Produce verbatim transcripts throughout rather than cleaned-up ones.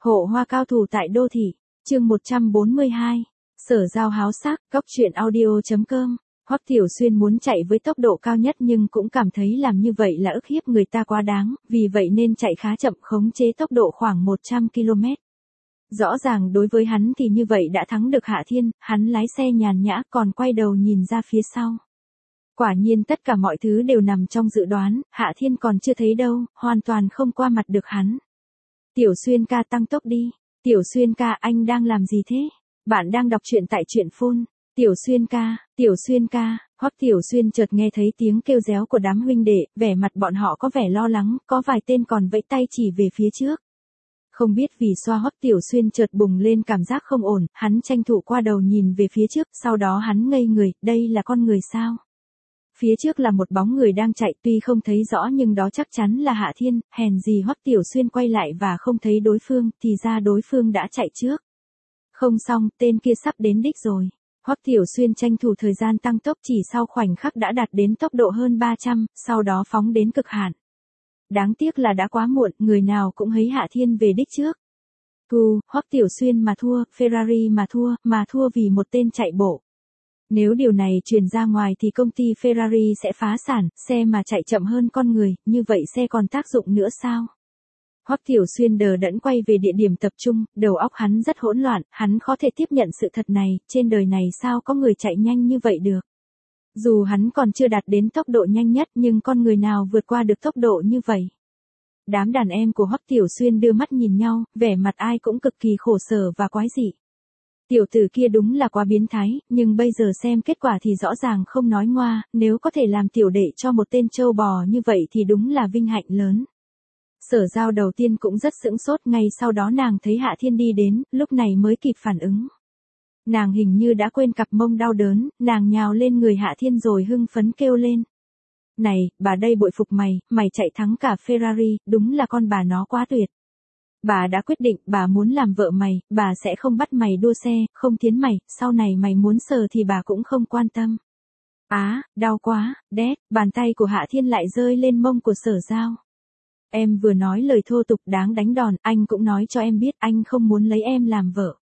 Hộ hoa cao thủ tại đô thị, chương một trăm bốn mươi hai. Sở Giao háo sắc, góc truyện audio chấm com. Hoắc Tiểu Xuyên muốn chạy với tốc độ cao nhất nhưng cũng cảm thấy làm như vậy là ức hiếp người ta quá đáng, vì vậy nên chạy khá chậm, khống chế tốc độ khoảng một trăm ki lô mét. Rõ ràng đối với hắn thì như vậy đã thắng được Hạ Thiên, hắn lái xe nhàn nhã còn quay đầu nhìn ra phía sau. Quả nhiên tất cả mọi thứ đều nằm trong dự đoán, Hạ Thiên còn chưa thấy đâu, hoàn toàn không qua mặt được hắn. Tiểu Xuyên ca tăng tốc đi. Tiểu Xuyên ca, anh đang làm gì thế? Bạn đang đọc truyện tại truyện phone. Tiểu Xuyên ca, Tiểu Xuyên ca, Hoắc Tiểu Xuyên chợt nghe thấy tiếng kêu réo của đám huynh đệ, vẻ mặt bọn họ có vẻ lo lắng, có vài tên còn vẫy tay chỉ về phía trước. Không biết vì sao Hoắc Tiểu Xuyên chợt bùng lên cảm giác không ổn, hắn tranh thủ qua đầu nhìn về phía trước, sau đó hắn ngây người, đây là con người sao? Phía trước là một bóng người đang chạy, tuy không thấy rõ nhưng đó chắc chắn là Hạ Thiên, hèn gì Hoắc Tiểu Xuyên quay lại và không thấy đối phương, thì ra đối phương đã chạy trước. Không xong, tên kia sắp đến đích rồi. Hoắc Tiểu Xuyên tranh thủ thời gian tăng tốc, chỉ sau khoảnh khắc đã đạt đến tốc độ hơn ba trăm, sau đó phóng đến cực hạn. Đáng tiếc là đã quá muộn, người nào cũng thấy Hạ Thiên về đích trước. Cù, Hoắc Tiểu Xuyên mà thua, Ferrari mà thua, mà thua vì một tên chạy bộ. Nếu điều này truyền ra ngoài thì công ty Ferrari sẽ phá sản, xe mà chạy chậm hơn con người, như vậy xe còn tác dụng nữa sao? Hoắc Tiểu Xuyên đờ đẫn quay về địa điểm tập trung, đầu óc hắn rất hỗn loạn, hắn khó thể tiếp nhận sự thật này, trên đời này sao có người chạy nhanh như vậy được. Dù hắn còn chưa đạt đến tốc độ nhanh nhất nhưng con người nào vượt qua được tốc độ như vậy. Đám đàn em của Hoắc Tiểu Xuyên đưa mắt nhìn nhau, vẻ mặt ai cũng cực kỳ khổ sở và quái dị. Tiểu tử kia đúng là quá biến thái, nhưng bây giờ xem kết quả thì rõ ràng không nói ngoa, nếu có thể làm tiểu đệ cho một tên trâu bò như vậy thì đúng là vinh hạnh lớn. Sở Giao đầu tiên cũng rất sững sốt, ngay sau đó nàng thấy Hạ Thiên đi đến, lúc này mới kịp phản ứng. Nàng hình như đã quên cặp mông đau đớn, nàng nhào lên người Hạ Thiên rồi hưng phấn kêu lên. Này, bà đây bội phục mày, mày chạy thắng cả Ferrari, đúng là con bà nó quá tuyệt. Bà đã quyết định, bà muốn làm vợ mày, bà sẽ không bắt mày đua xe, không tiến mày, sau này mày muốn sờ thì bà cũng không quan tâm. Á, đau quá, đét, bàn tay của Hạ Thiên lại rơi lên mông của Sở Giao. Em vừa nói lời thô tục đáng đánh đòn, anh cũng nói cho em biết anh không muốn lấy em làm vợ.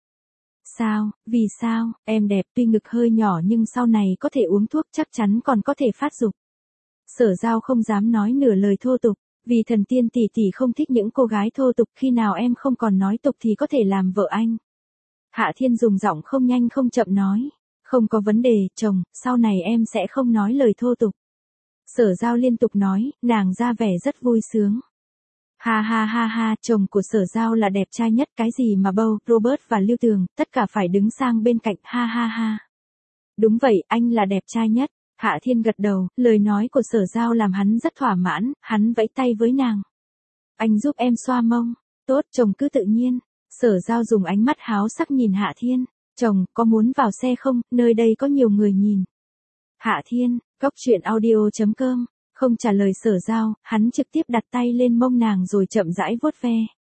Sao, vì sao, em đẹp tuy ngực hơi nhỏ nhưng sau này có thể uống thuốc chắc chắn còn có thể phát dục. Sở Giao không dám nói nửa lời thô tục. Vì thần tiên tỷ tỷ không thích những cô gái thô tục, khi nào em không còn nói tục thì có thể làm vợ anh. Hạ Thiên dùng giọng không nhanh không chậm nói. Không có vấn đề, chồng, sau này em sẽ không nói lời thô tục. Sở Giao liên tục nói, nàng ra vẻ rất vui sướng. Ha ha ha ha, chồng của Sở Giao là đẹp trai nhất, cái gì mà Bâu, Robert và Lưu Tường, tất cả phải đứng sang bên cạnh, ha ha ha. Đúng vậy, anh là đẹp trai nhất. Hạ Thiên gật đầu, lời nói của Sở Giao làm hắn rất thỏa mãn, hắn vẫy tay với nàng. Anh giúp em xoa mông. Tốt, chồng cứ tự nhiên. Sở Giao dùng ánh mắt háo sắc nhìn Hạ Thiên. Chồng, có muốn vào xe không, nơi đây có nhiều người nhìn. Hạ Thiên, góc truyện audio chấm com, không trả lời Sở Giao, hắn trực tiếp đặt tay lên mông nàng rồi chậm rãi vuốt ve.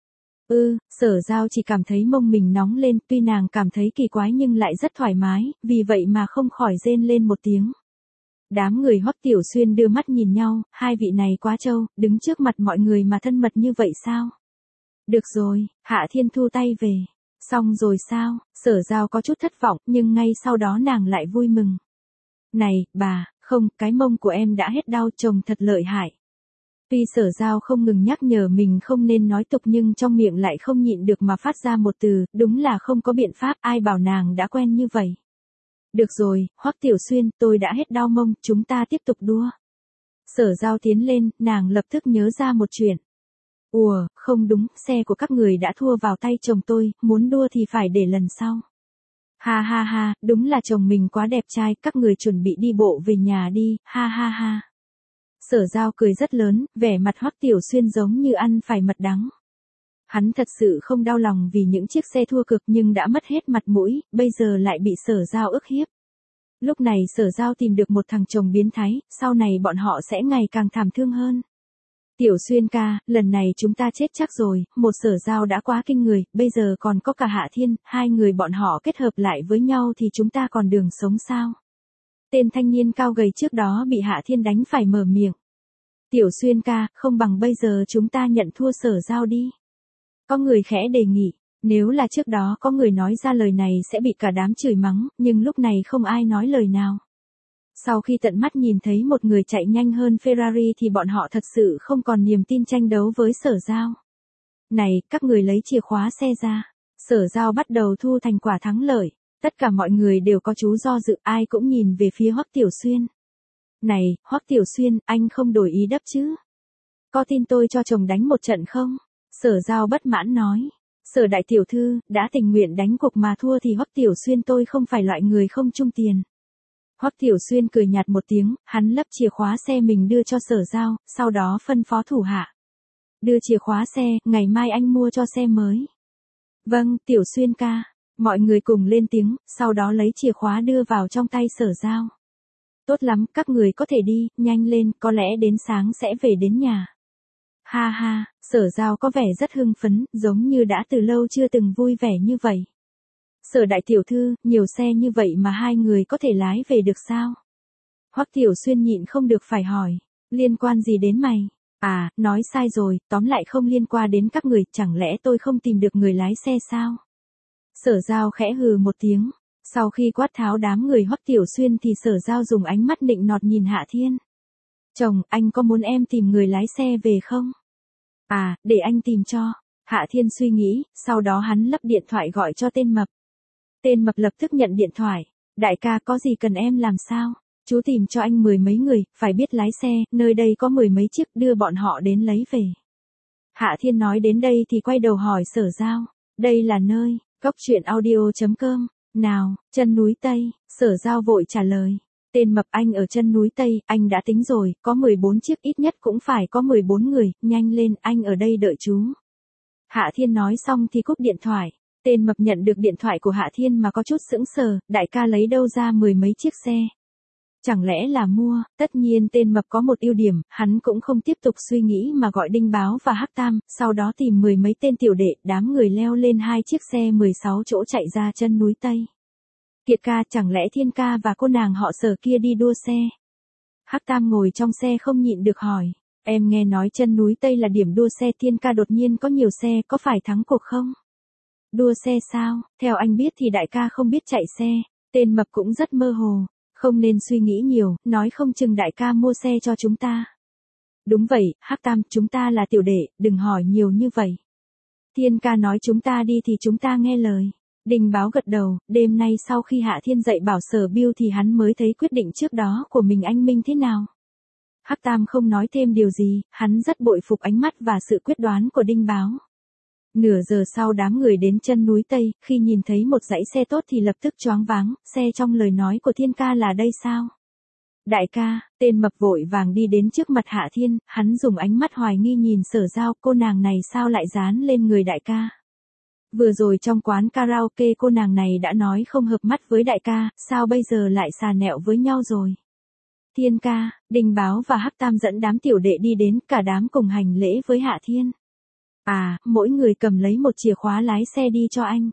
Ừ, Sở Giao chỉ cảm thấy mông mình nóng lên, tuy nàng cảm thấy kỳ quái nhưng lại rất thoải mái, vì vậy mà không khỏi rên lên một tiếng. Đám người Hoắc Tiểu Xuyên đưa mắt nhìn nhau, hai vị này quá trâu, đứng trước mặt mọi người mà thân mật như vậy sao? Được rồi, Hạ Thiên thu tay về. Xong rồi sao? Sở Giao có chút thất vọng, nhưng ngay sau đó nàng lại vui mừng. Này, bà, không, cái mông của em đã hết đau, chồng thật lợi hại. Tuy Sở Giao không ngừng nhắc nhở mình không nên nói tục nhưng trong miệng lại không nhịn được mà phát ra một từ, đúng là không có biện pháp, ai bảo nàng đã quen như vậy. Được rồi, Hoắc Tiểu Xuyên, tôi đã hết đau mông, chúng ta tiếp tục đua. Sở Giao tiến lên, nàng lập tức nhớ ra một chuyện. Ủa, không đúng, xe của các người đã thua vào tay chồng tôi, muốn đua thì phải để lần sau. Ha ha ha, đúng là chồng mình quá đẹp trai, các người chuẩn bị đi bộ về nhà đi, ha ha ha. Sở Giao cười rất lớn, vẻ mặt Hoắc Tiểu Xuyên giống như ăn phải mật đắng. Hắn thật sự không đau lòng vì những chiếc xe thua cực nhưng đã mất hết mặt mũi, bây giờ lại bị Sở Giao ức hiếp. Lúc này Sở Giao tìm được một thằng chồng biến thái, sau này bọn họ sẽ ngày càng thảm thương hơn. Tiểu Xuyên ca, lần này chúng ta chết chắc rồi, một Sở Giao đã quá kinh người, bây giờ còn có cả Hạ Thiên, hai người bọn họ kết hợp lại với nhau thì chúng ta còn đường sống sao? Tên thanh niên cao gầy trước đó bị Hạ Thiên đánh phải mở miệng. Tiểu Xuyên ca, không bằng bây giờ chúng ta nhận thua Sở Giao đi. Có người khẽ đề nghị, nếu là trước đó có người nói ra lời này sẽ bị cả đám chửi mắng, nhưng lúc này không ai nói lời nào. Sau khi tận mắt nhìn thấy một người chạy nhanh hơn Ferrari thì bọn họ thật sự không còn niềm tin tranh đấu với Sở Giao. Này, các người lấy chìa khóa xe ra. Sở Giao bắt đầu thu thành quả thắng lợi. Tất cả mọi người đều có chú do dự, ai cũng nhìn về phía Hoắc Tiểu Xuyên. Này, Hoắc Tiểu Xuyên, anh không đổi ý đắp chứ? Có tin tôi cho chồng đánh một trận không? Sở Giao bất mãn nói. Sở đại tiểu thư, đã tình nguyện đánh cuộc mà thua thì Hoắc Tiểu Xuyên tôi không phải loại người không chung tiền. Hoắc Tiểu Xuyên cười nhạt một tiếng, hắn lắp chìa khóa xe mình đưa cho Sở Giao, sau đó phân phó thủ hạ. Đưa chìa khóa xe, ngày mai anh mua cho xe mới. Vâng, Tiểu Xuyên ca. Mọi người cùng lên tiếng, sau đó lấy chìa khóa đưa vào trong tay Sở Giao. Tốt lắm, các người có thể đi, nhanh lên, có lẽ đến sáng sẽ về đến nhà. Ha ha, Sở Giao có vẻ rất hưng phấn, giống như đã từ lâu chưa từng vui vẻ như vậy. Sở đại tiểu thư, nhiều xe như vậy mà hai người có thể lái về được sao? Hoắc Tiểu Xuyên nhịn không được phải hỏi, liên quan gì đến mày? À, nói sai rồi, tóm lại không liên quan đến các người, chẳng lẽ tôi không tìm được người lái xe sao? Sở Giao khẽ hừ một tiếng, sau khi quát tháo đám người Hoắc Tiểu Xuyên thì Sở Giao dùng ánh mắt nịnh nọt nhìn Hạ Thiên. Chồng, anh có muốn em tìm người lái xe về không? À, để anh tìm cho. Hạ Thiên suy nghĩ, sau đó hắn lắp điện thoại gọi cho tên Mập. Tên Mập lập tức nhận điện thoại. Đại ca có gì cần em làm sao? Chú tìm cho anh mười mấy người, phải biết lái xe, nơi đây có mười mấy chiếc, đưa bọn họ đến lấy về. Hạ Thiên nói đến đây thì quay đầu hỏi Sở Giao. Đây là nơi, cốc truyện audio chấm com. Nào, chân núi Tây, Sở Giao vội trả lời. Tên Mập anh ở chân núi Tây, anh đã tính rồi, có mười bốn chiếc ít nhất cũng phải có mười bốn người, nhanh lên, anh ở đây đợi chú. Hạ Thiên nói xong thì cúp điện thoại. Tên Mập nhận được điện thoại của Hạ Thiên mà có chút sững sờ, đại ca lấy đâu ra mười mấy chiếc xe. Chẳng lẽ là mua, tất nhiên tên Mập có một ưu điểm, hắn cũng không tiếp tục suy nghĩ mà gọi Đinh Báo và Hắc Tam, sau đó tìm mười mấy tên tiểu đệ, đám người leo lên hai chiếc xe mười sáu chỗ chạy ra chân núi Tây. Kiệt ca, chẳng lẽ Thiên ca và cô nàng họ Sở kia đi đua xe? Hắc Tam ngồi trong xe không nhịn được hỏi, em nghe nói chân núi Tây là điểm đua xe, Thiên ca đột nhiên có nhiều xe, có phải thắng cuộc không? Đua xe sao? Theo anh biết thì đại ca không biết chạy xe. Tên Mập cũng rất mơ hồ. Không nên suy nghĩ nhiều, nói không chừng đại ca mua xe cho chúng ta. Đúng vậy, Hắc Tam, chúng ta là tiểu đệ, đừng hỏi nhiều như vậy. Thiên ca nói chúng ta đi thì chúng ta nghe lời. Đinh Báo gật đầu, đêm nay sau khi Hạ Thiên dạy bảo Sở Bưu thì hắn mới thấy quyết định trước đó của mình anh minh thế nào. Hắc Tam không nói thêm điều gì, hắn rất bội phục ánh mắt và sự quyết đoán của Đinh Báo. Nửa giờ sau đám người đến chân núi Tây, khi nhìn thấy một dãy xe tốt thì lập tức choáng váng, xe trong lời nói của Thiên ca là đây sao? Đại ca, tên Mập vội vàng đi đến trước mặt Hạ Thiên, hắn dùng ánh mắt hoài nghi nhìn Sở Giao, cô nàng này sao lại dán lên người đại ca? Vừa rồi trong quán karaoke cô nàng này đã nói không hợp mắt với đại ca, sao bây giờ lại xà nẹo với nhau rồi? Thiên ca, Đinh Báo và Hắc Tam dẫn đám tiểu đệ đi đến, cả đám cùng hành lễ với Hạ Thiên. À, mỗi người cầm lấy một chìa khóa lái xe đi cho anh.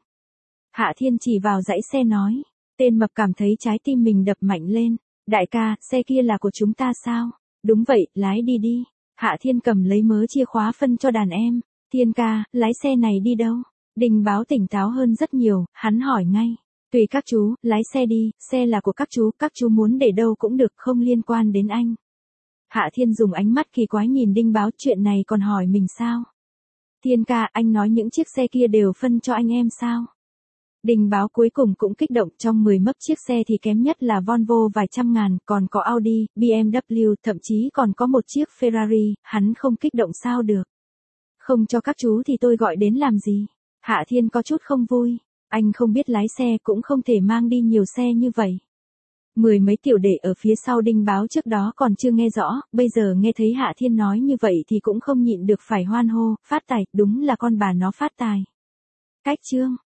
Hạ Thiên chỉ vào dãy xe nói. Tên Mập cảm thấy trái tim mình đập mạnh lên. Đại ca, xe kia là của chúng ta sao? Đúng vậy, lái đi đi. Hạ Thiên cầm lấy mớ chìa khóa phân cho đàn em. Thiên ca, lái xe này đi đâu? Đinh Báo tỉnh táo hơn rất nhiều, hắn hỏi ngay. Tùy các chú, lái xe đi, xe là của các chú, các chú muốn để đâu cũng được, không liên quan đến anh. Hạ Thiên dùng ánh mắt kỳ quái nhìn Đinh Báo, chuyện này còn hỏi mình sao? Thiên ca, anh nói những chiếc xe kia đều phân cho anh em sao? Đinh Báo cuối cùng cũng kích động, trong mười mấp chiếc xe thì kém nhất là Volvo vài trăm ngàn, còn có Audi, bê em vê, thậm chí còn có một chiếc Ferrari, hắn không kích động sao được. Không cho các chú thì tôi gọi đến làm gì? Hạ Thiên có chút không vui, anh không biết lái xe cũng không thể mang đi nhiều xe như vậy. Mười mấy tiểu đệ ở phía sau Đinh Báo trước đó còn chưa nghe rõ, bây giờ nghe thấy Hạ Thiên nói như vậy thì cũng không nhịn được phải hoan hô, phát tài, đúng là con bà nó phát tài. Cách chương